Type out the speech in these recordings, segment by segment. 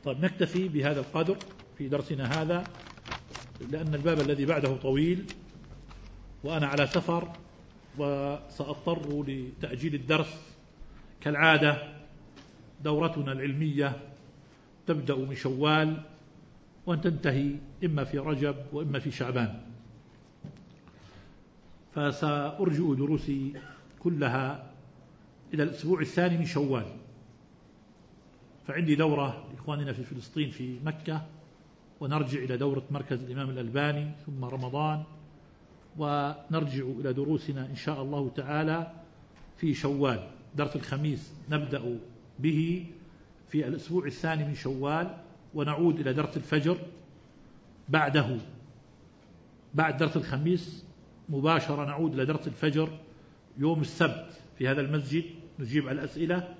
طيب نكتفي بهذا القدر في درسنا هذا، لأن الباب الذي بعده طويل وأنا على سفر، وسأضطر لتأجيل الدرس. كالعادة دورتنا العلمية تبدأ من شوال وأن تنتهي إما في رجب وإما في شعبان، فسأرجع دروسي كلها إلى الأسبوع الثاني من شوال. فعندي دورة لإخواننا في فلسطين في مكة، ونرجع إلى دورة مركز الإمام الألباني، ثم رمضان، ونرجع إلى دروسنا إن شاء الله تعالى في شوال. درس الخميس نبدأ به في الأسبوع الثاني من شوال، ونعود إلى درس الفجر بعده. بعد درس الخميس مباشرة نعود إلى درس الفجر يوم السبت في هذا المسجد، نجيب على الأسئلة،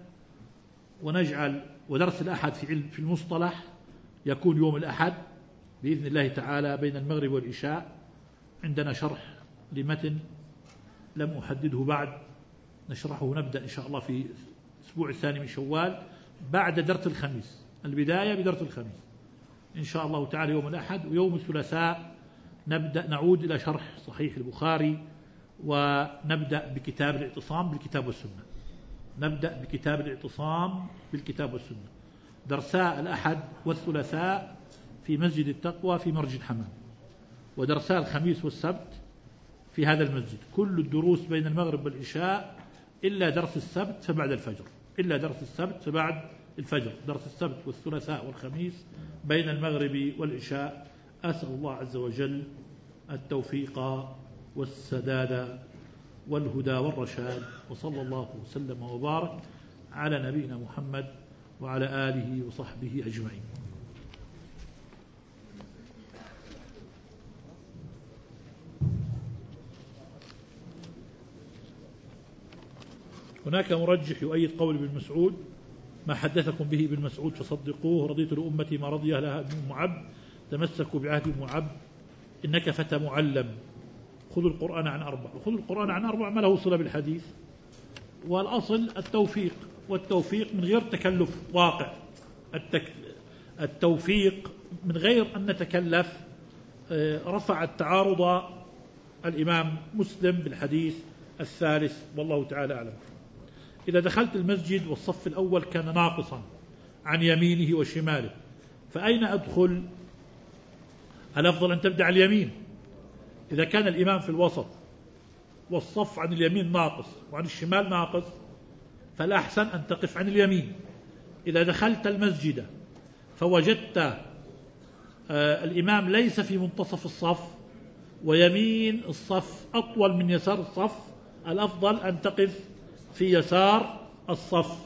ودرس الأحد في المصطلح يكون يوم الأحد بإذن الله تعالى بين المغرب والعشاء. عندنا شرح لمتن لم أحدده بعد، نشرحه، نبدأ إن شاء الله في الأسبوع الثاني من شوال بعد درس الخميس. البداية بدرس الخميس إن شاء الله تعالى يوم الأحد، ويوم الثلاثاء نعود إلى شرح صحيح البخاري، ونبدأ بكتاب الاعتصام بالكتاب والسنة. نبدأ بكتاب الاعتصام بالكتاب والسنة. درساء الأحد والثلاثاء في مسجد التقوى في مرج الحمام، ودرساء الخميس والسبت في هذا المسجد. كل الدروس بين المغرب والعشاء إلا درس السبت فبعد الفجر، إلا درس السبت فبعد الفجر. درس السبت والثلاثاء والخميس بين المغرب والعشاء. أسأل الله عز وجل التوفيق والسداد والهدى والرشاد، وصلى الله وسلم وبارك على نبينا محمد وعلى آله وصحبه أجمعين. هناك مرجح يؤيد قول ابن مسعود: ما حدثكم به ابن مسعود فصدقوه، رضيت لأمتي ما رضي لها ابن معب، تمسكوا بعهد ابن معب، إنك فتى معلم، خذوا القرآن عن أربع. وخذوا القرآن عن أربع ما له صلة بالحديث، والأصل التوفيق، والتوفيق من غير تكلف واقع. التوفيق من غير أن نتكلف. رفع التعارض الإمام مسلم بالحديث الثالث، والله تعالى أعلم. إذا دخلت المسجد والصف الأول كان ناقصا عن يمينه وشماله، فأين أدخل؟ الأفضل أن تبدأ على اليمين. إذا كان الإمام في الوسط والصف عن اليمين ناقص وعن الشمال ناقص، فالأحسن أن تقف عن اليمين. إذا دخلت المسجد فوجدت الإمام ليس في منتصف الصف ويمين الصف أطول من يسار الصف، الأفضل أن تقف في يسار الصف.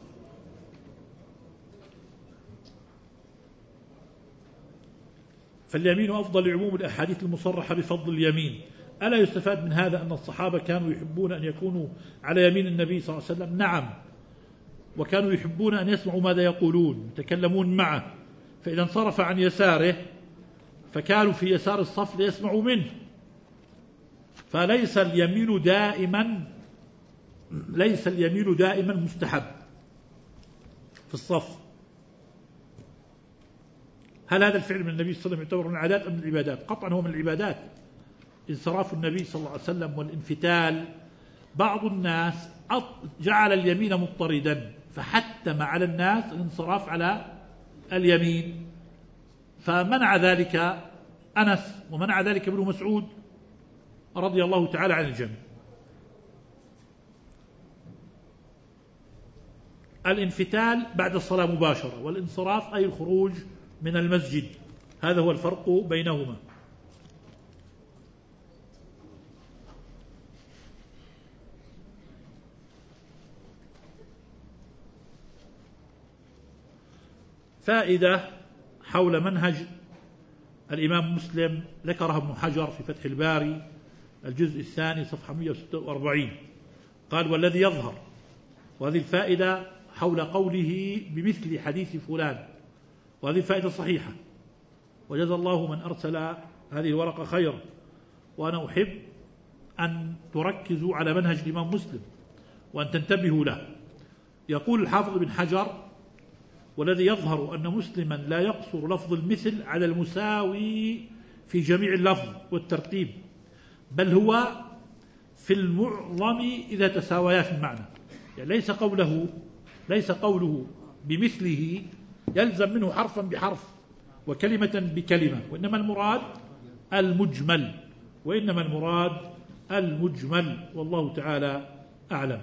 فاليمين أفضل لعموم الأحاديث المصرحة بفضل اليمين. ألا يستفاد من هذا أن الصحابة كانوا يحبون أن يكونوا على يمين النبي صلى الله عليه وسلم؟ نعم، وكانوا يحبون أن يسمعوا ماذا يقولون، يتكلمون معه، فإذا انصرف عن يساره فكانوا في يسار الصف ليسمعوا منه. فليس اليمين دائما مستحب في الصف. هل هذا الفعل من النبي صلى الله عليه وسلم يعتبر من العادات أم من العبادات؟ قطعا هو من العبادات. انصراف النبي صلى الله عليه وسلم والانفتال. بعض الناس جعل اليمين مضطردا، فحتم على الناس الانصراف على اليمين، فمنع ذلك أنس ومنع ذلك ابن مسعود رضي الله تعالى عن الجميع. الانفتال بعد الصلاة مباشرة، والانصراف أي الخروج من المسجد، هذا هو الفرق بينهما. فائدة حول منهج الإمام مسلم ذكرها ابن حجر في فتح الباري الجزء الثاني صفحة 146، قال: والذي يظهر، وهذه الفائدة حول قوله بمثل حديث فلان، وهذه الفائدة صحيحة، وجزى الله من أرسل هذه الورقة خيرا. وأنا أحب أن تركزوا على منهج الإمام مسلم وأن تنتبهوا له. يقول الحافظ بن حجر: والذي يظهر أن مسلما لا يقصر لفظ المثل على المساوي في جميع اللفظ والترتيب، بل هو في المعظم إذا تساويا في المعنى. يعني ليس قوله بمثله يلزم منه حرفا بحرف وكلمة بكلمة، وإنما المراد المجمل، والله تعالى أعلم.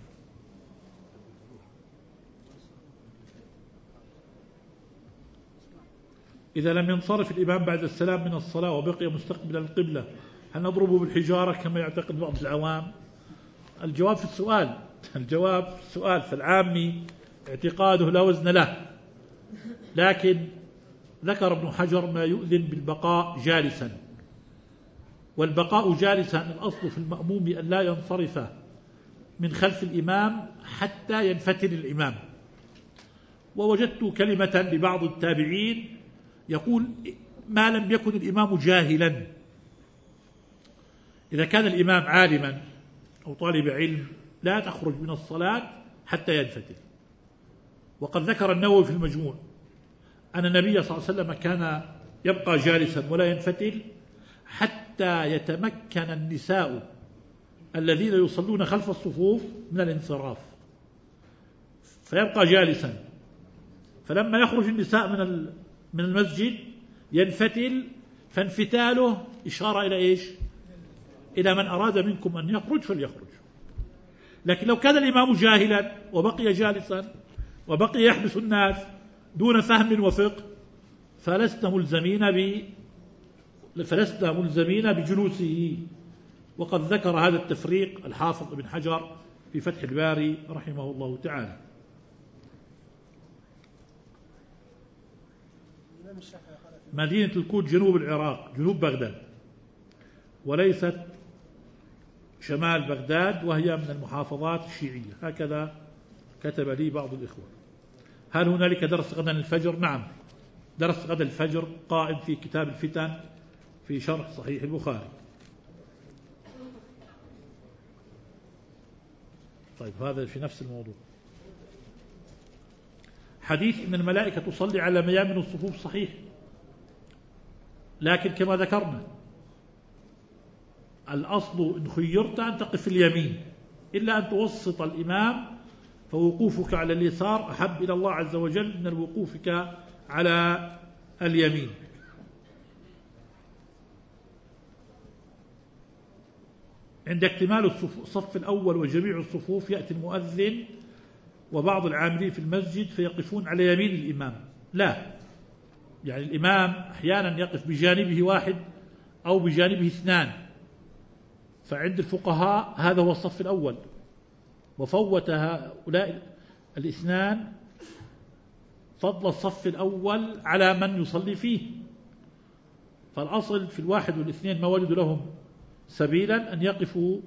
إذا لم ينصرف الإمام بعد السلام من الصلاة وبقي مستقبلا القبلة هل نضربه بالحجارة كما يعتقد بعض العوام؟ الجواب في السؤال، فالعامي اعتقاده لا وزن له، لكن ذكر ابن حجر ما يؤذن بالبقاء جالسا، والبقاء جالسا الأصل في المأموم أن لا ينصرف من خلف الإمام حتى ينفتل الإمام. ووجدت كلمة لبعض التابعين يقول ما لم يكن الإمام جاهلا، إذا كان الإمام عالما أو طالب علم لا تخرج من الصلاة حتى ينفتل. وقد ذكر النووي في المجموع أن النبي صلى الله عليه وسلم كان يبقى جالسا ولا ينفتل حتى يتمكن النساء الذين يصلون خلف الصفوف من الانصراف، فيبقى جالسا، فلما يخرج النساء من المسجد ينفتل، فانفتاله إشارة إلى إيش؟ إلى من أراد منكم أن يخرج فليخرج. لكن لو كان الإمام جاهلا وبقي جالسا وبقي يحبس الناس دون فهم وفقه فلسنا ملزمين بجلوسه. وقد ذكر هذا التفريق الحافظ ابن حجر في فتح الباري رحمه الله تعالى. مدينة الكوت جنوب العراق، جنوب بغداد، وليست شمال بغداد، وهي من المحافظات الشيعية، هكذا كتب لي بعض الإخوة. هل هنالك درس غدا الفجر؟ نعم، درس غدا الفجر قائم في كتاب الفتن في شرح صحيح البخاري. طيب هذا في نفس الموضوع. حديث إن الملائكة تصلي على ميامن الصفوف صحيح، لكن كما ذكرنا الأصل إن خيرت أن تقف في اليمين إلا أن توسط الإمام، فوقوفك على اليسار أحب إلى الله عز وجل من وقوفك على اليمين. عند اكتمال الصف الأول وجميع الصفوف يأتي المؤذن وبعض العاملين في المسجد فيقفون على يمين الإمام. لا، يعني الإمام أحيانا يقف بجانبه واحد أو بجانبه اثنان، فعند الفقهاء هذا هو الصف الأول، وفوت هؤلاء الاثنان فضل الصف الأول على من يصلي فيه. فالأصل في الواحد والاثنين ما وجدوا لهم سبيلا أن يقفوا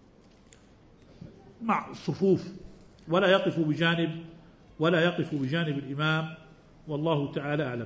مع الصفوف ولا يقفوا بجانب الإمام، والله تعالى أعلم.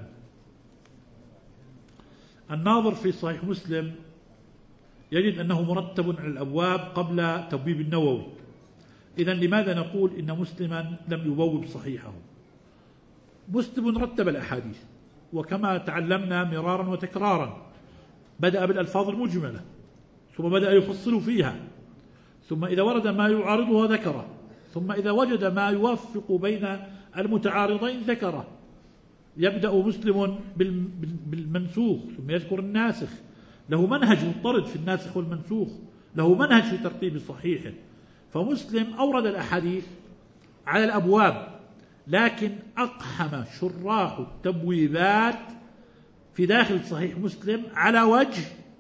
الناظر في صحيح مسلم يجد أنه مرتب على الأبواب قبل تبويب النووي. إذن لماذا نقول إن مسلما لم يبوب صحيحه؟ مسلم رتب الأحاديث، وكما تعلمنا مرارا وتكرارا بدأ بالألفاظ المجملة، ثم بدأ يفصل فيها، ثم إذا ورد ما يعارضها ذكره، ثم إذا وجد ما يوافق بين المتعارضين ذكره. يبدأ مسلم بالمنسوخ ثم يذكر الناسخ، له منهج مضطرد في الناسخ والمنسوخ، له منهج في ترتيب صحيحه. فمسلم أورد الأحاديث على الأبواب، لكن أقحم شراح التبويبات في داخل صحيح مسلم على وجه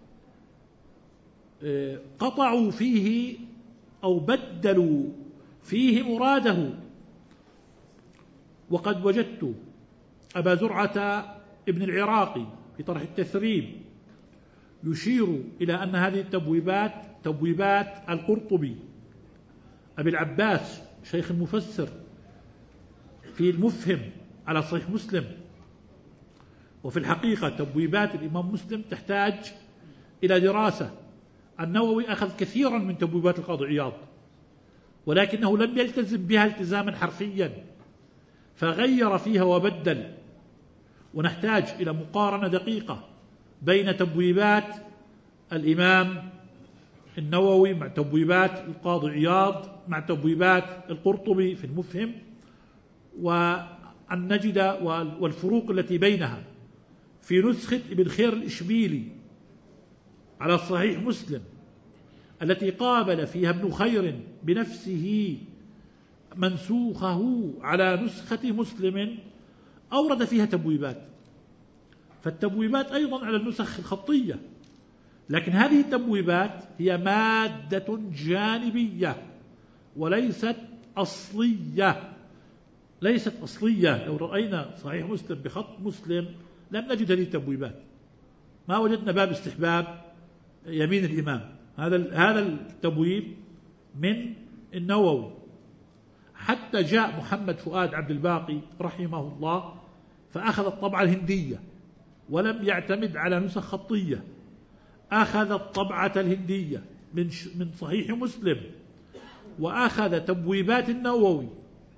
قطعوا فيه أو بدلوا فيه مراده. وقد وجدت أبا زرعة ابن العراقي في طرح التثريب يشير إلى أن هذه التبويبات تبويبات القرطبي أبي العباس شيخ المفسر في المفهم على صحيح مسلم. وفي الحقيقة تبويبات الإمام مسلم تحتاج إلى دراسة. النووي أخذ كثيرا من تبويبات القاضي عياض، ولكنه لم يلتزم بها التزاما حرفيا، فغير فيها وبدل، ونحتاج إلى مقارنة دقيقة بين تبويبات الإمام النووي مع تبويبات القاضي عياض مع تبويبات القرطبي في المفهم، وأن نجد والفروق التي بينها. في نسخة ابن خير الإشبيلي على صحيح مسلم التي قابل فيها ابن خير بنفسه منسوخه على نسخة مسلم أورد فيها تبويبات، فالتبويبات أيضا على النسخ الخطية، لكن هذه التبويبات هي مادة جانبية وليست أصلية. ليست أصلية. لو رأينا صحيح مسلم بخط مسلم لم نجد هذه التبويبات، ما وجدنا باب استحباب يمين الإمام، هذا التبويب من النووي. حتى جاء محمد فؤاد عبد الباقي رحمه الله فأخذ الطبعة الهندية ولم يعتمد على نسخ خطية، أخذ الطبعة الهندية من صحيح مسلم، وأخذ تبويبات النووي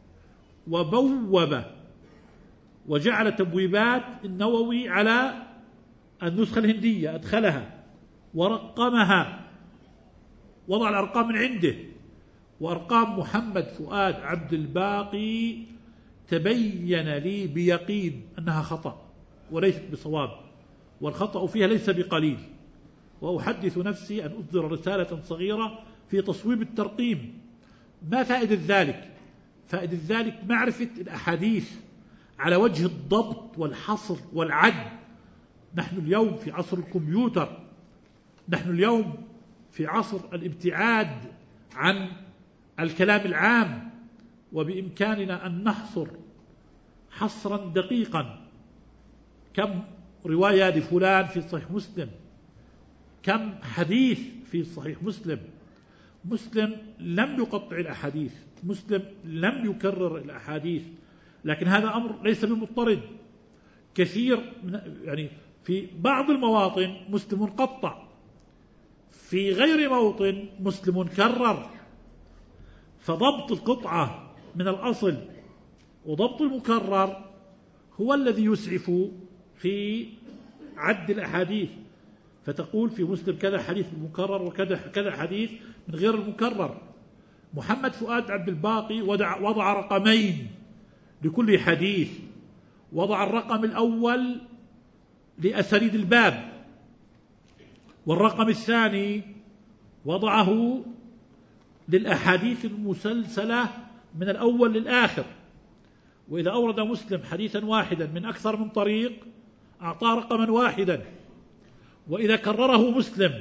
وبوب وجعل تبويبات النووي على النسخة الهندية، أدخلها ورقمها، وضع الأرقام من عنده، وأرقام محمد فؤاد عبد الباقي تبين لي بيقين أنها خطأ وليست بصواب، والخطأ فيها ليس بقليل. وأحدث نفسي أن أصدر رسالة صغيرة في تصويب الترقيم. ما فائدة ذلك؟ فائدة ذلك معرفة الأحاديث على وجه الضبط والحصر والعد. نحن اليوم في عصر الكمبيوتر، نحن اليوم في عصر الابتعاد عن الكلام العام، وبإمكاننا أن نحصر حصرا دقيقا كم رواية لفلان في صحيح مسلم، كم حديث في صحيح مسلم. مسلم لم يقطع الأحاديث، مسلم لم يكرر الأحاديث، لكن هذا أمر ليس بمضطرد. كثير يعني في بعض المواطن مسلم قطع، في غير موطن مسلم كرر. فضبط القطعة من الأصل وضبط المكرر هو الذي يسعف في عد الأحاديث. فتقول في مسلم كذا حديث مكرر وكذا حديث من غير المكرر. محمد فؤاد عبد الباقي وضع رقمين لكل حديث، وضع الرقم الأول لأسانيد الباب، والرقم الثاني وضعه للأحاديث المسلسلة من الأول للآخر. وإذا أورد مسلم حديثا واحدا من أكثر من طريق أعطى رقما واحدا، وإذا كرره مسلم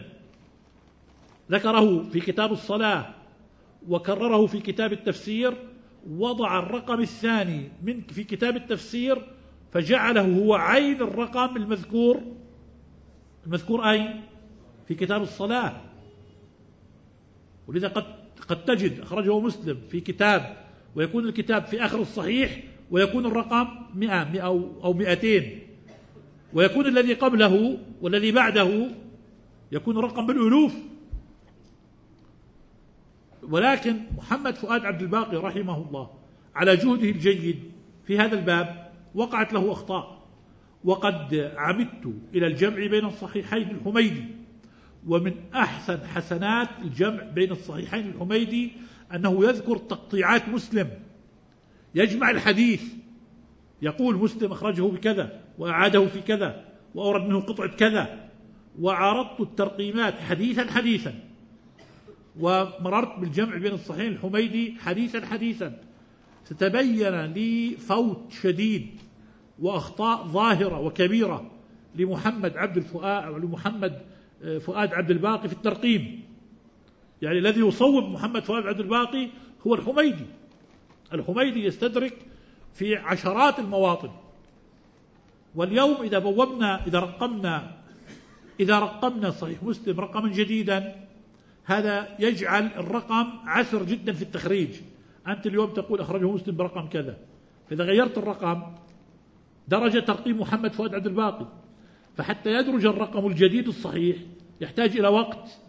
ذكره في كتاب الصلاة وكرره في كتاب التفسير وضع الرقم الثاني في كتاب التفسير فجعله هو عين الرقم المذكور أين؟ في كتاب الصلاة. ولذا قد تجد أخرجه مسلم في كتاب ويكون الكتاب في آخر الصحيح ويكون الرقم 100 أو 200، ويكون الذي قبله والذي بعده يكون الرقم بالألوف. ولكن محمد فؤاد عبد الباقي رحمه الله على جهده الجيد في هذا الباب وقعت له أخطاء. وقد عمدت إلى الجمع بين الصحيحين الحميدي، ومن أحسن حسنات الجمع بين الصحيحين الحميدي أنه يذكر تقطيعات مسلم، يجمع الحديث، يقول مسلم أخرجه بكذا وأعاده في كذا وأورد منه قطعة كذا، وعرضت الترقيمات حديثا ومررت بالجمع بين الصحيحين الحميدي حديثا ستبين لي فوت شديد وأخطاء ظاهرة وكبيرة لمحمد فؤاد عبد الباقي في الترقيم. يعني الذي يصوب محمد فؤاد عبد الباقي هو الحميدي يستدرك في عشرات المواطن. واليوم إذا رقمنا صحيح مسلم رقما جديدا، هذا يجعل الرقم عسر جدا في التخريج. أنت اليوم تقول أخرجه مسلم برقم كذا، فإذا غيرت الرقم درجة ترقيم محمد فؤاد عبد الباقي، فحتى يدرج الرقم الجديد الصحيح يحتاج إلى وقت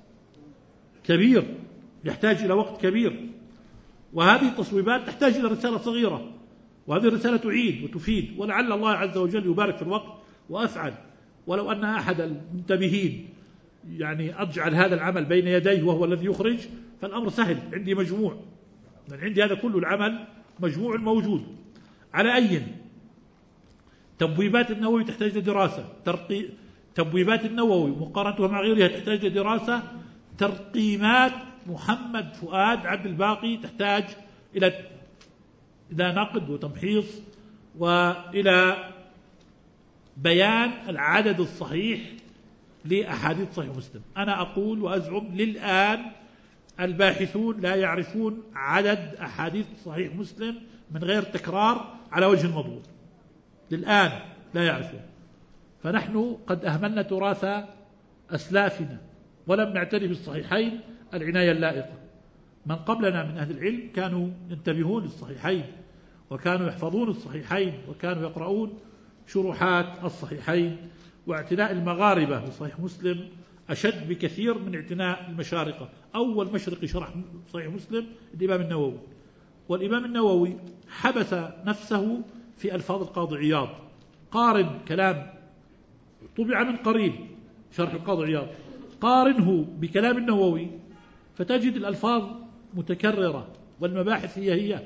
كبير. وهذه التصويبات تحتاج إلى رسالة صغيرة وهذه الرسالة تعيد وتفيد، ولعل الله عز وجل يبارك في الوقت وأفعل. ولو أن أحد المنتبهين يعني أجعل هذا العمل بين يديه وهو الذي يخرج فالأمر سهل، عندي مجموع، يعني عندي هذا كل العمل مجموع موجود. على أي تبويبات النووي تحتاج لدراسة، تبويبات النووي مقارنتها مع غيرها تحتاج لدراسة، ترقيمات محمد فؤاد عبد الباقي تحتاج إلى نقد وتمحيص وإلى بيان العدد الصحيح لأحاديث صحيح مسلم. أنا أقول وأزعم للآن الباحثون لا يعرفون عدد أحاديث صحيح مسلم من غير تكرار على وجه المضبوط، للآن لا يعرفون. فنحن قد أهملنا تراث أسلافنا ولم نعتني بالصحيحين العناية اللائقة. من قبلنا من أهل العلم كانوا ينتبهون للصحيحين وكانوا يحفظون الصحيحين وكانوا يقرؤون شروحات الصحيحين، واعتناء المغاربة بصحيح مسلم أشد بكثير من اعتناء المشارقة. أول مشرق شرح صحيح مسلم الإمام النووي، والإمام النووي حبس نفسه في ألفاظ القاضي عياض. قارن كلام طبع من قريب شرح القاضي عياض، قارنه بكلام النووي فتجد الألفاظ متكررة والمباحث هي.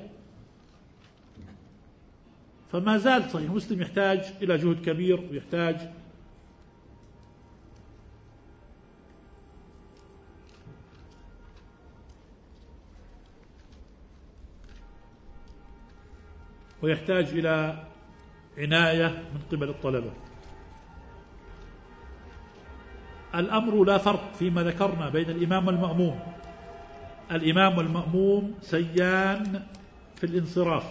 فما زال صحيح مسلم يحتاج إلى جهد كبير ويحتاج إلى عناية من قبل الطلبة. الأمر لا فرق فيما ذكرنا بين الإمام والمأموم. الإمام والمأموم سيان في الانصراف.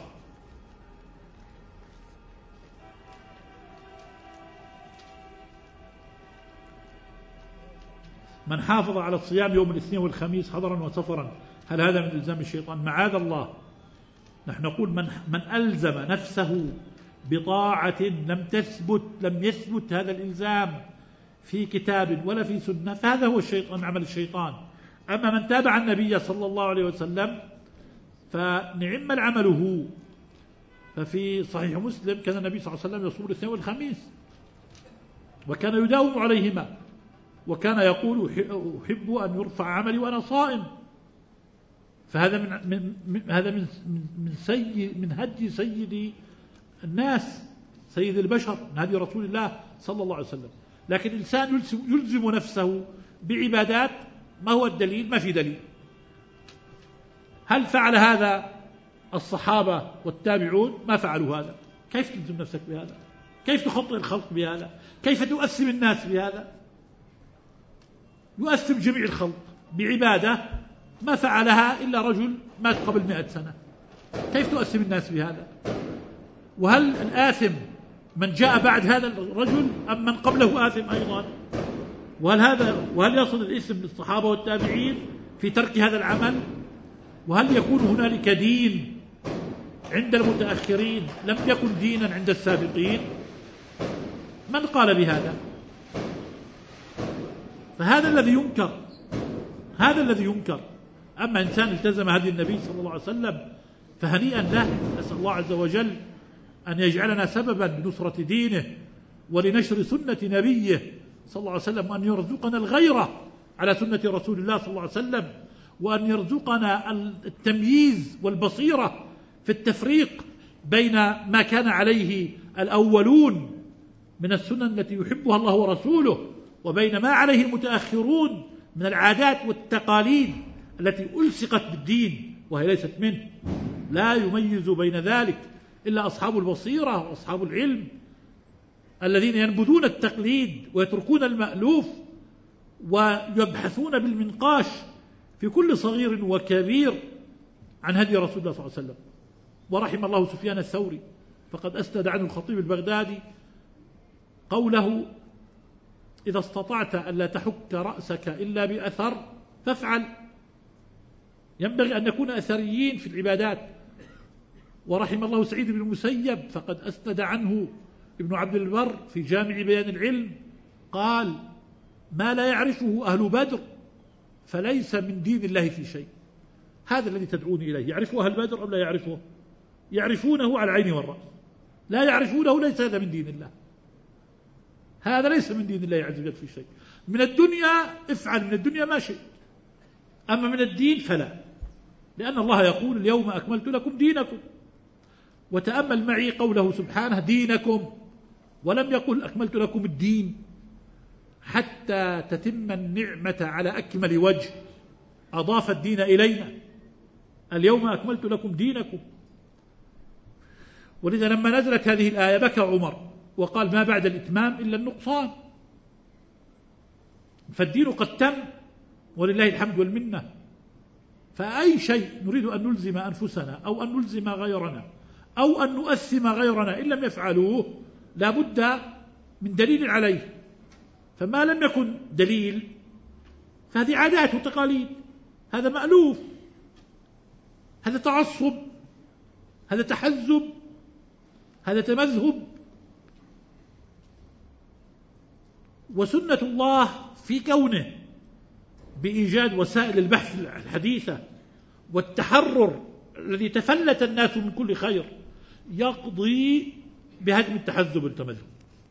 من حافظ على الصيام يوم الاثنين والخميس حضرا وسفرا هل هذا من إلزام الشيطان؟ معاذ الله. نحن نقول من ألزم نفسه بطاعة لم يثبت هذا الإلزام في كتاب ولا في سنة فهذا هو الشيطان، عمل الشيطان. أما من تابع النبي صلى الله عليه وسلم فنعم العمل. ففي صحيح مسلم كان النبي صلى الله عليه وسلم يصوم الاثنين والخميس وكان يداوم عليهما، وكان يقول أحب أن يرفع عملي وأنا صائم. فهذا من هدي سيد الناس، سيد البشر، من هدي رسول الله صلى الله عليه وسلم. لكن الإنسان يلزم نفسه بعبادات ما هو الدليل؟ ما في دليل. هل فعل هذا الصحابة والتابعون؟ ما فعلوا هذا. كيف تلزم نفسك بهذا؟ كيف تخطئ الخلق بهذا؟ كيف تؤثم الناس بهذا؟ يؤثم جميع الخلق بعبادة ما فعلها إلا رجل مات قبل 100 سنة. كيف تؤثم الناس بهذا؟ وهل الآثم من جاء بعد هذا الرجل أم من قبله آثم أيضا؟ وهل يصل الإثم للصحابة والتابعين في ترك هذا العمل؟ وهل يكون هنالك دين عند المتأخرين لم يكن دينا عند السابقين؟ من قال بهذا؟ فهذا الذي ينكر. أما إنسان التزم هدي النبي صلى الله عليه وسلم فهنيئا له. نسأل الله عز وجل أن يجعلنا سببا لنصرة دينه ولنشر سنة نبيه صلى الله عليه وسلم، وأن يرزقنا الغيرة على سنة رسول الله صلى الله عليه وسلم، وأن يرزقنا التمييز والبصيرة في التفريق بين ما كان عليه الأولون من السنن التي يحبها الله ورسوله وبين ما عليه المتأخرون من العادات والتقاليد التي ألصقت بالدين وهي ليست منه. لا يميز بين ذلك إلا أصحاب البصيرة وأصحاب العلم الذين ينبذون التقليد ويتركون المألوف ويبحثون بالمنقاش في كل صغير وكبير عن هدي رسول الله صلى الله عليه وسلم. ورحم الله سفيان الثوري فقد أسند عنه الخطيب البغدادي قوله: إذا استطعت ألا تحك رأسك إلا بأثر فافعل. ينبغي أن نكون أثريين في العبادات. ورحم الله سعيد بن المسيب فقد أسند عنه ابن عبد البر في جامع بيان العلم قال: ما لا يعرفه أهل بدر فليس من دين الله في شيء. هذا الذي تدعوني إليه يعرفه أهل بدر أم لا يعرفه؟ يعرفونه على العين والرأس، لا يعرفونه ليس هذا من دين الله، هذا ليس من دين الله عز وجل في شيء. من الدنيا افعل من الدنيا ما شئت، أما من الدين فلا، لأن الله يقول اليوم أكملت لكم دينكم. وتأمل معي قوله سبحانه دينكم، ولم يقل أكملت لكم الدين، حتى تتم النعمة على أكمل وجه أضاف الدين إلينا، اليوم أكملت لكم دينكم. ولذا لما نزلت هذه الآية بكى عمر وقال ما بعد الإتمام إلا النقصان، فالدين قد تم ولله الحمد والمنة. فأي شيء نريد أن نلزم أنفسنا أو أن نلزم غيرنا أو أن نؤثم غيرنا إن لم يفعلوه لا بد من دليل عليه، فما لم يكن دليل فهذه عادات وتقاليد، هذا مألوف، هذا تعصب، هذا تحزب، هذا تمذهب. وسنة الله في كونه بإيجاد وسائل البحث الحديثة والتحرر الذي تفلت الناس من كل خير يقضي بهدم التحزب والتمذهب.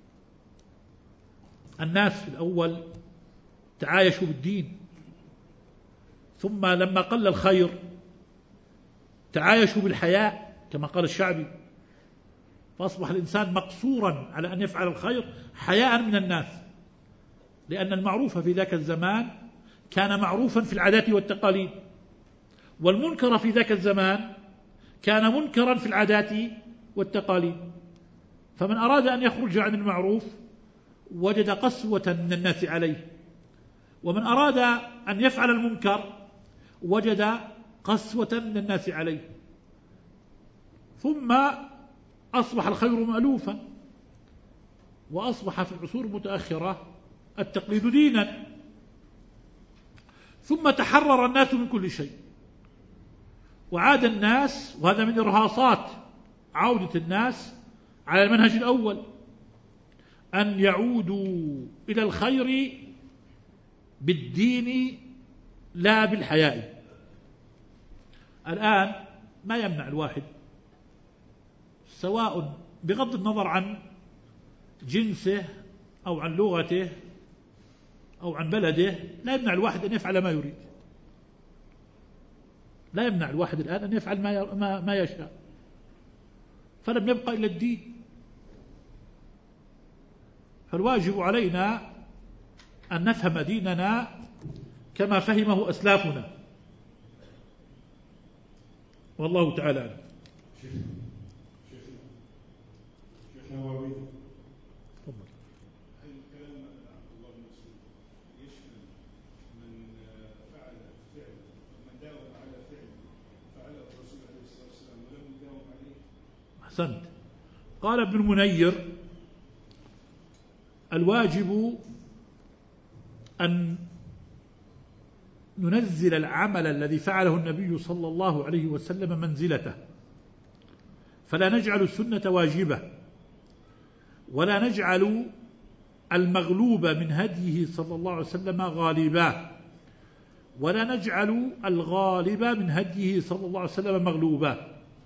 الناس في الأول تعايشوا بالدين، ثم لما قل الخير تعايشوا بالحياء كما قال الشعبي، فأصبح الإنسان مقصورا على أن يفعل الخير حياء من الناس، لأن المعروف في ذاك الزمان كان معروفا في العادات والتقاليد، والمنكر في ذاك الزمان كان منكرا في العادات والتقاليد. فمن أراد أن يخرج عن المعروف وجد قسوة من الناس عليه، ومن أراد أن يفعل المنكر وجد قسوة من الناس عليه. ثم أصبح الخير مألوفا، وأصبح في العصور المتأخرة التقليد دينا، ثم تحرر الناس من كل شيء، وعاد الناس، وهذا من إرهاصات عودة الناس على المنهج الأول، أن يعودوا إلى الخير بالدين لا بالحياء. الآن ما يمنع الواحد سواء بغض النظر عن جنسه أو عن لغته أو عن بلده، لا يمنع الواحد أن يفعل ما يريد، لا يمنع الواحد الآن أن يفعل ما يشاء، فلم يبقى إلا الدين. فالواجب علينا أن نفهم ديننا كما فهمه أسلافنا، والله تعالى أعلم. شيخنا وابيد، تفضل. هل كلام عبد الله بن مسعود يشمل من فعل فعل، من داوم على فعل فعله الرسول عليه الصلاة والسلام ولم يداوم عليه؟ أحسنت. قال ابن المنير الواجب أن ننزل العمل الذي فعله النبي صلى الله عليه وسلم منزلته، فلا نجعل السنة واجبة، ولا نجعل المغلوب من هديه صلى الله عليه وسلم غالبا، ولا نجعل الغالب من هديه صلى الله عليه وسلم مغلوبا.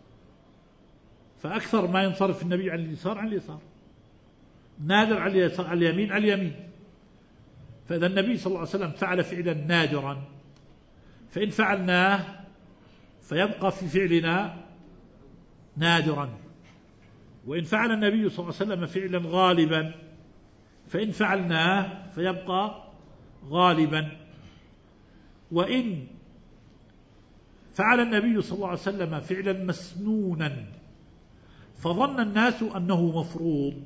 فأكثر ما ينصرف النبي عن اليسار عن اليسار، نادر عن اليسار عن اليمين عن اليمين. فإذا النبي صلى الله عليه وسلم فعل فعلا نادرا، فإن فعلناه فيبقى في فعلنا نادرا، وإن فعل النبي صلى الله عليه وسلم فعلا غالبا فإن فعلناه فيبقى غالبا. وإن فعل النبي صلى الله عليه وسلم فعلا مسنونا فظن الناس أنه مفروض،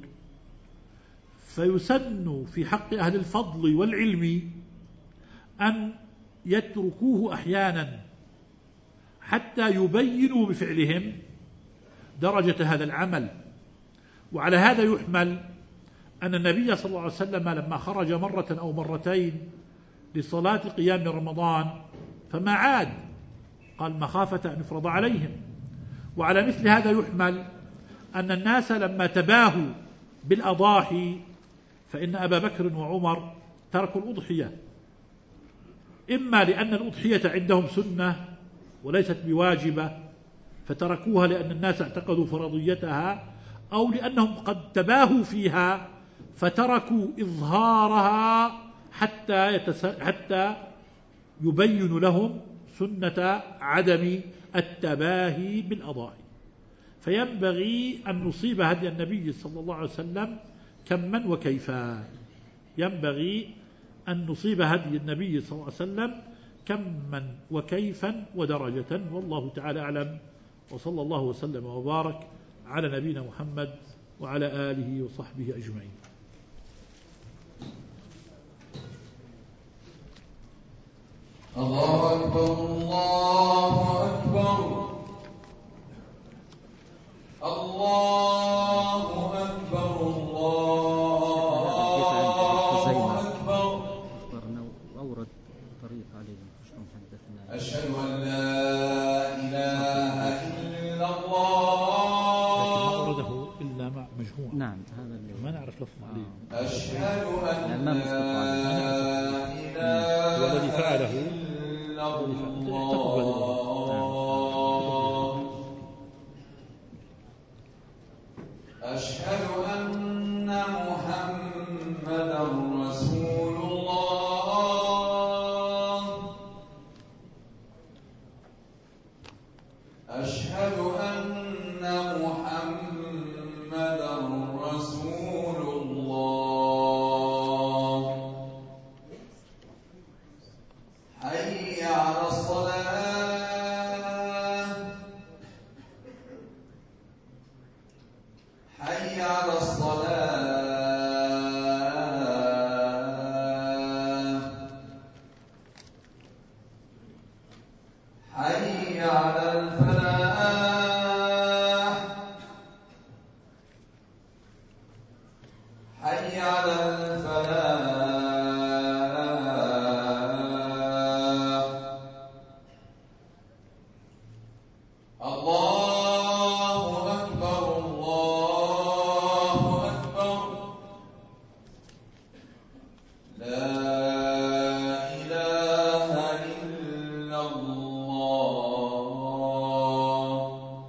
فيسن في حق أهل الفضل والعلم أن يتركوه أحيانا حتى يبينوا بفعلهم درجة هذا العمل. وعلى هذا يحمل أن النبي صلى الله عليه وسلم لما خرج مرة أو مرتين لصلاة قيام رمضان فما عاد، قال مخافة أن يفرض عليهم. وعلى مثل هذا يحمل أن الناس لما تباهوا بالأضاحي فإن أبا بكر وعمر تركوا الأضحية، إما لأن الأضحية عندهم سنة وليست بواجبة فتركوها لأن الناس اعتقدوا فرضيتها، أو لأنهم قد تباهوا فيها فتركوا إظهارها حتى يبين لهم سنة عدم التباهي بالأضاحي. فينبغي أن نصيب هدي النبي صلى الله عليه وسلم كما وكيفا، ينبغي أن نصيب هدي النبي صلى الله عليه وسلم كما وكيفا ودرجة، والله تعالى أعلم. وصلى الله وسلم وبارك على نبينا محمد وعلى آله وصحبه أجمعين. الله أكبر الله أكبر الله أكبر الله أكبر. أورد طريق عليه شلون حدثنا. أشهد أن لا إله إلا الله. لكن ما أورده إلا مع مجموعة. نعم هذا اللي ما نعرف لفظ عليه. أشهد أن لا إله هو الذي فعله إلا الله. أشهد أن محمدا رسول الله. أشهد أن محمدا رسول الله. حي على الصلاة. حي على الصلاة. حي على الفلاح. حي على الفلاح. الله أكبر الله أكبر. لا إله إلا الله.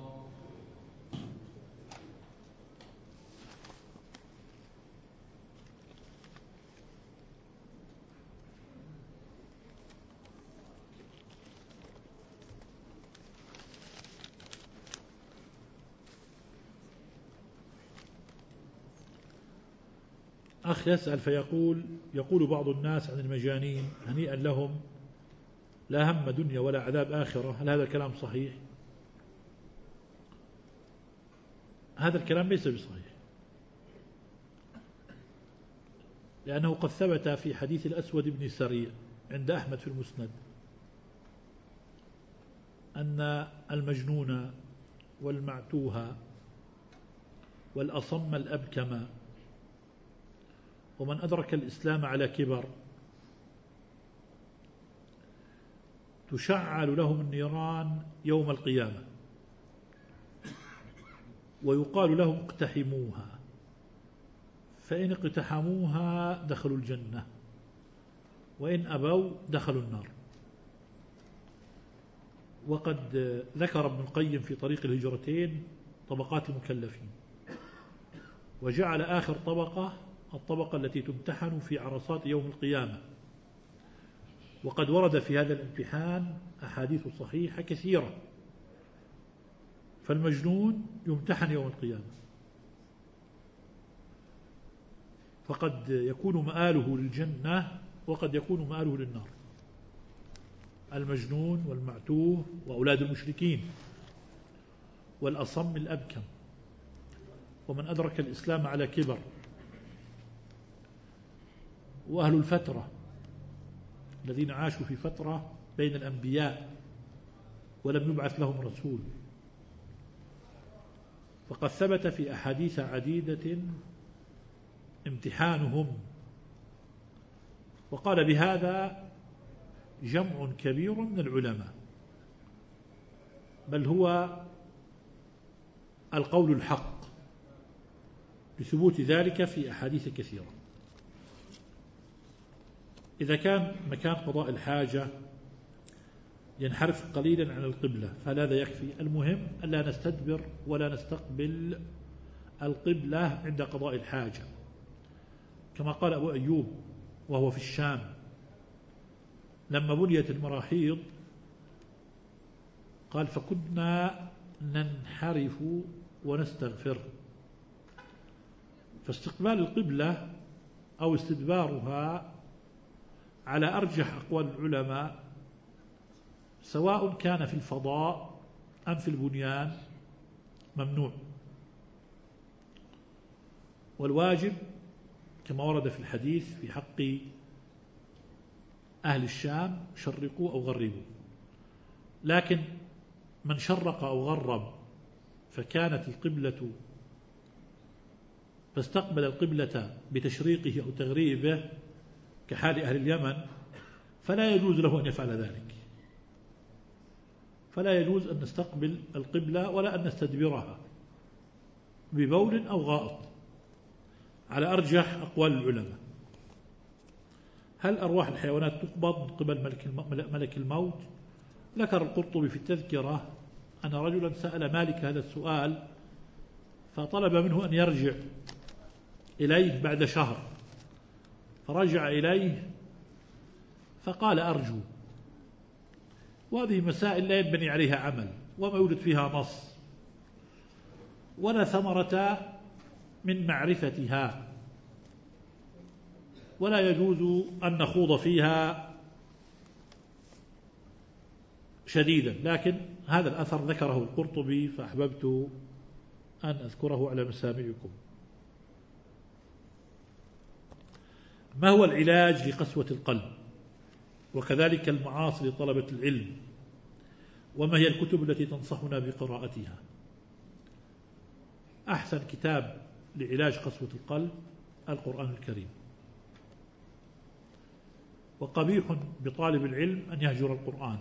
أخ يسأل يقول بعض الناس عن المجانين هنيئا لهم لا هم دنيا ولا عذاب آخرة. هل هذا الكلام صحيح؟ هذا الكلام ليس بصحيح، لأنه قد ثبت في حديث الأسود بن سريع عند أحمد في المسند أن المجنون والمعتوه والأصم الأبكم ومن أدرك الإسلام على كبر تشعل لهم النيران يوم القيامة ويقال لهم اقتحموها، فإن اقتحموها دخلوا الجنة وإن أبوا دخلوا النار. وقد ذكر ابن القيم في طريق الهجرتين طبقات المكلفين، وجعل آخر طبقة الطبقة التي تمتحن في عرصات يوم القيامة. وقد ورد في هذا الامتحان أحاديث صحيحة كثيرة. فالمجنون يمتحن يوم القيامة، فقد يكون مآله للجنة وقد يكون مآله للنار. المجنون والمعتوه وأولاد المشركين والأصم الأبكم ومن أدرك الإسلام على كبر وأهل الفترة الذين عاشوا في فترة بين الأنبياء ولم يبعث لهم رسول. فقد ثبت في أحاديث عديدة امتحانهم، وقال بهذا جمع كبير من العلماء، بل هو القول الحق لثبوت ذلك في أحاديث كثيرة. إذا كان مكان قضاء الحاجة ينحرف قليلا عن القبلة، فهذا يكفي. المهم ألا نستدبر ولا نستقبل القبلة عند قضاء الحاجة، كما قال أبو أيوب وهو في الشام لما بنيت المراحيض، قال فكنا ننحرف ونستغفر. فاستقبال القبلة أو استدبارها على أرجح أقوال العلماء سواء كان في الفضاء أم في البنيان ممنوع، والواجب كما ورد في الحديث في حق أهل الشام شرقوا أو غربوا. لكن من شرق أو غرب فكانت القبلة فاستقبل القبلة بتشريقه أو تغريبه كحال أهل اليمن، فلا يجوز له أن يفعل ذلك، فلا يجوز أن نستقبل القبلة ولا أن نستدبرها ببول أو غائط على أرجح أقوال العلماء. هل أرواح الحيوانات تقبض من قبل ملك الموت؟ ذكر القرطبي في التذكرة أن رجلا سأل مالك هذا السؤال فطلب منه أن يرجع إليه بعد شهر، فرجع إليه فقال أرجو. وهذه مسائل لا ينبني عليها عمل وما يوجد فيها نص ولا ثمرة من معرفتها، ولا يجوز أن نخوض فيها شديدا. لكن هذا الأثر ذكره القرطبي فأحببت أن أذكره على مسامعكم. ما هو العلاج لقسوة القلب وكذلك المعاصي لطلبة العلم، وما هي الكتب التي تنصحنا بقراءتها؟ أحسن كتاب لعلاج قسوة القلب القرآن الكريم، وقبيح بطالب العلم أن يهجر القرآن،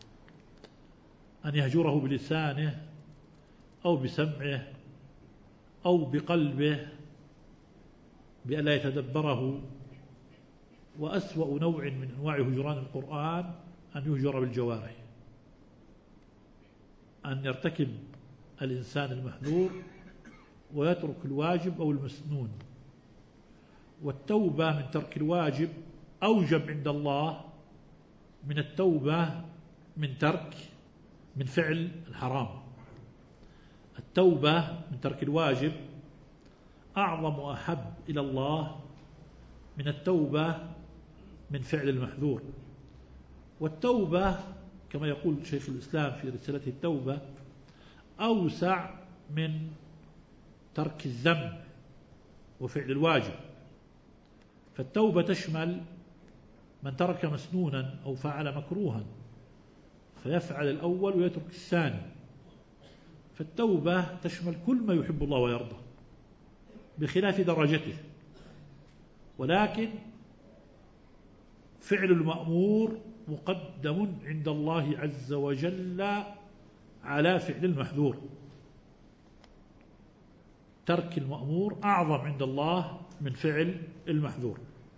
أن يهجره بلسانه أو بسمعه أو بقلبه بألا يتدبره. وأسوأ نوع من أنواع هجران القرآن أن يهجر بالجوارح، أن يرتكب الإنسان المحذور ويترك الواجب أو المسنون. والتوبة من ترك الواجب أوجب عند الله من التوبة من فعل الحرام. التوبة من ترك الواجب أعظم وأحب إلى الله من التوبة من فعل المحذور. والتوبة كما يقول شيخ الإسلام في رسالته التوبة أوسع من ترك الذنب وفعل الواجب. فالتوبة تشمل من ترك مسنونا أو فعل مكروها فيفعل الأول ويترك الثاني. فالتوبة تشمل كل ما يحب الله ويرضى بخلاف درجته، ولكن فعل المأمور مقدم عند الله عز وجل على فعل المحذور. ترك المأمور أعظم عند الله من فعل المحذور.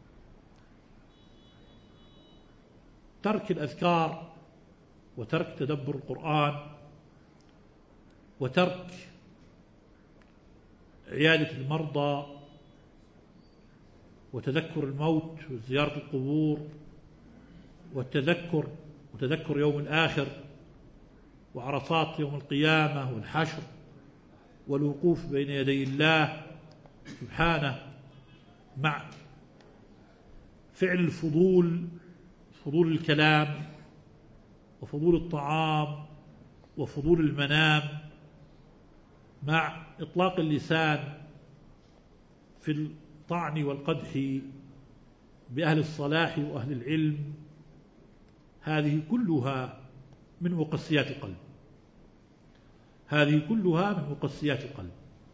ترك الأذكار وترك تدبر القرآن وترك عيادة المرضى وتذكر الموت وزيارة القبور وتذكر يوم الآخر وعرصات يوم القيامة والحشر والوقوف بين يدي الله سبحانه، مع فعل الفضول، فضول الكلام وفضول الطعام وفضول المنام، مع إطلاق اللسان في الطعن والقدح بأهل الصلاح وأهل العلم. هذه كلها من مقسيات القلب، هذه كلها من مقسيات القلب.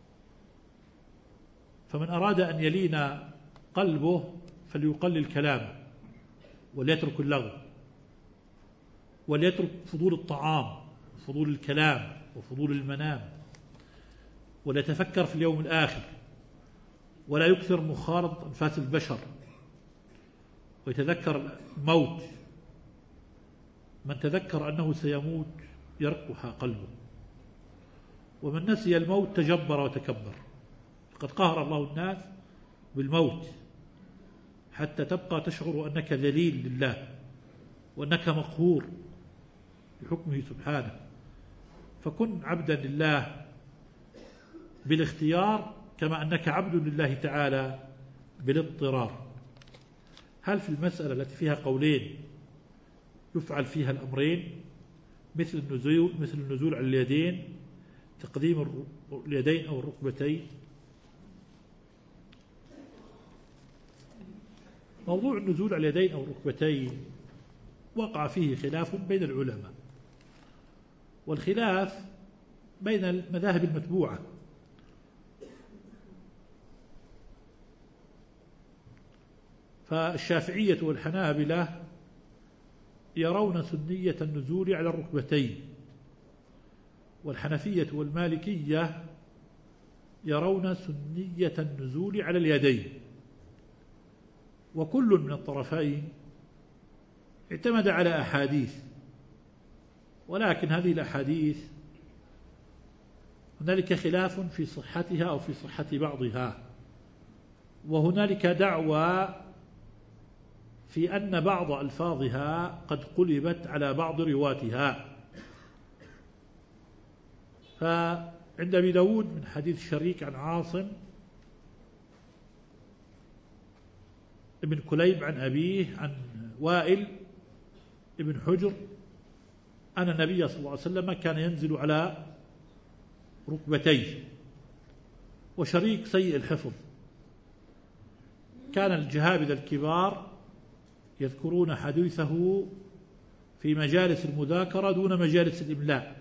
فمن أراد أن يلين قلبه فليقلل كلامه وليترك اللغو وليترك فضول الطعام وفضول الكلام وفضول المنام، وليتفكر في اليوم الآخر، ولا يكثر مخالطة أنفاس البشر، ويتذكر الموت من تذكر أنه سيموت يرقح قلبه، ومن نسي الموت تجبر وتكبر. قد قهر الله الناس بالموت حتى تبقى تشعر أنك ذليل لله وأنك مقهور بحكمه سبحانه. فكن عبدا لله بالاختيار كما أنك عبد لله تعالى بالاضطرار. هل في المسألة التي فيها قولين يفعل فيها الأمرين مثل النزول على اليدين، تقديم اليدين أو الركبتين؟ موضوع النزول على اليدين أو الركبتين وقع فيه خلاف بين العلماء، والخلاف بين المذاهب المتبوعة. فالشافعية والحنابلة يرون سنية النزول على الركبتين، والحنفية والمالكية يرون سنية النزول على اليدين. وكل من الطرفين اعتمد على أحاديث، ولكن هذه الأحاديث هنالك خلاف في صحتها أو في صحة بعضها، وهنالك دعوى في أن بعض ألفاظها قد قلبت على بعض رواتها. فعند أبي داود من حديث شريك عن عاصم ابن كليب عن أبيه عن وائل ابن حجر أن النبي صلى الله عليه وسلم كان ينزل على ركبتيه، وشريك سيء الحفظ. كان الجهابذة الكبار يذكرون حديثه في مجالس المذاكرة دون مجالس الإملاء،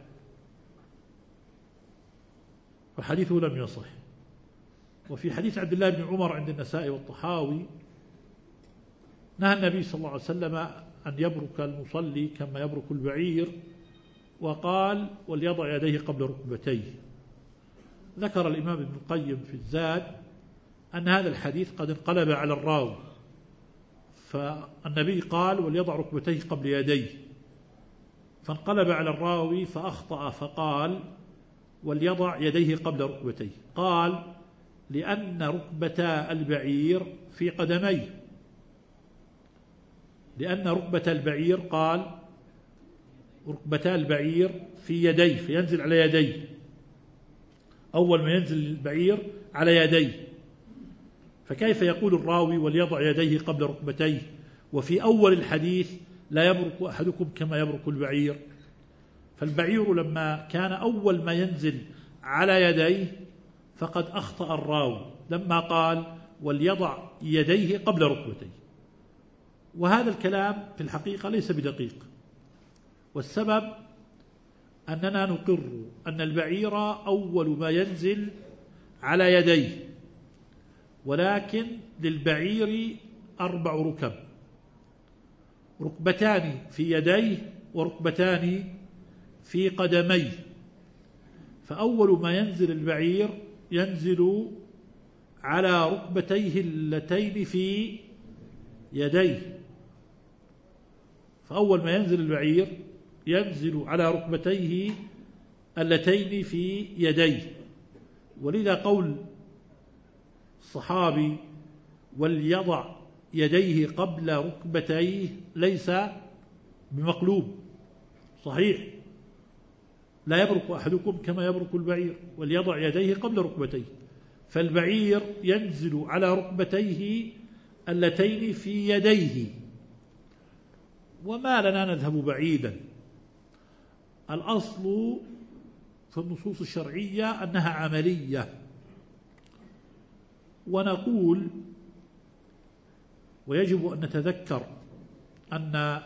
فحديثه لم يصح. وفي حديث عبد الله بن عمر عند النسائي والطحاوي نهى النبي صلى الله عليه وسلم أن يبرك المصلي كما يبرك البعير، وقال وليضع يديه قبل ركبتيه. ذكر الإمام ابن القيم في الزاد أن هذا الحديث قد انقلب على الراوي، فالنبي قال وليضع ركبتيه قبل يديه، فانقلب على الراوي فأخطأ فقال وليضع يديه قبل ركبتيه. قال لأن ركبتا البعير في قدميه، لأن ركبة البعير قال ركبتا البعير في يديه، فينزل على يديه، أول ما ينزل البعير على يديه، فكيف يقول الراوي وليضع يديه قبل ركبتيه وفي أول الحديث لا يبرك أحدكم كما يبرك البعير؟ فالبعير لما كان أول ما ينزل على يديه فقد أخطأ الراوي لما قال وليضع يديه قبل ركبتيه. وهذا الكلام في الحقيقة ليس بدقيق، والسبب أننا نقر أن البعير أول ما ينزل على يديه، ولكن للبعير 4 ركب، ركبتان في يديه وركبتان في قدميه. فأول ما ينزل البعير ينزل على ركبتيه اللتين في يديه، فأول ما ينزل البعير ينزل على ركبتيه اللتين في يديه. ولذا قول الصحابي وليضع يديه قبل ركبتيه ليس بمقلوب، صحيح، لا يبرك أحدكم كما يبرك البعير، وليضع يديه قبل ركبتيه، فالبعير ينزل على ركبتيه اللتين في يديه. وما لنا نذهب بعيدا، الأصل في النصوص الشرعية أنها عملية، ونقول ويجب أن نتذكر أن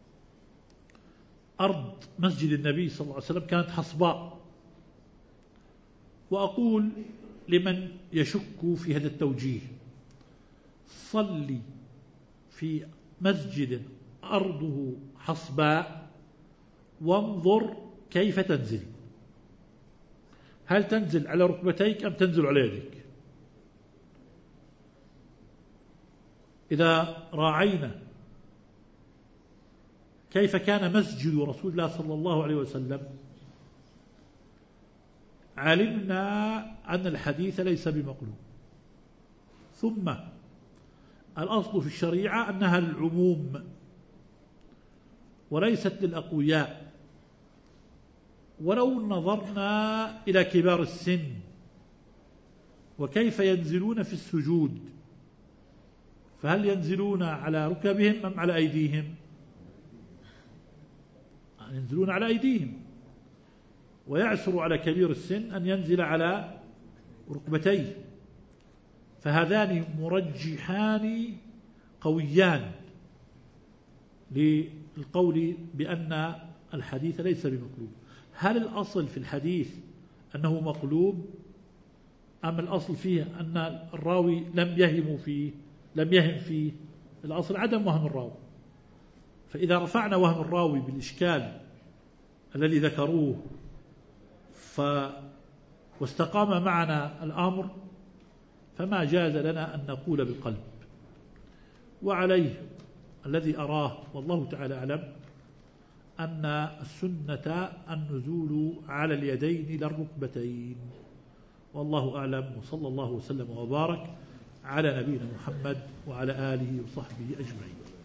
أرض مسجد النبي صلى الله عليه وسلم كانت حصباء. وأقول لمن يشك في هذا التوجيه صلي في مسجد أرضه حصباء وانظر كيف تنزل، هل تنزل على ركبتيك أم تنزل على يديك؟ إذا راعينا كيف كان مسجد رسول الله صلى الله عليه وسلم، علمنا أن الحديث ليس بمقلوب. ثم الأصل في الشريعة أنها للعموم وليست للأقوياء. ولو نظرنا إلى كبار السن وكيف ينزلون في السجود، فهل ينزلون على ركبهم أم على أيديهم؟ ينزلون على أيديهم، ويعسر على كبير السن أن ينزل على ركبتيه، فهذان مرجحان قويان للقول بأن الحديث ليس بمقلوب. هل الأصل في الحديث أنه مقلوب، أم الأصل فيه أن الراوي لم يهم فيه؟ الأصل عدم وهم الراوي. فإذا رفعنا وهم الراوي بالإشكال الذي ذكروه واستقام معنا الأمر، فما جاز لنا أن نقول بالقلب. وعليه الذي أراه والله تعالى أعلم أن السنة النزول على اليدين لا الركبتين، والله أعلم. وصلى الله وسلم وبارك على نبينا محمد وعلى آله وصحبه أجمعين.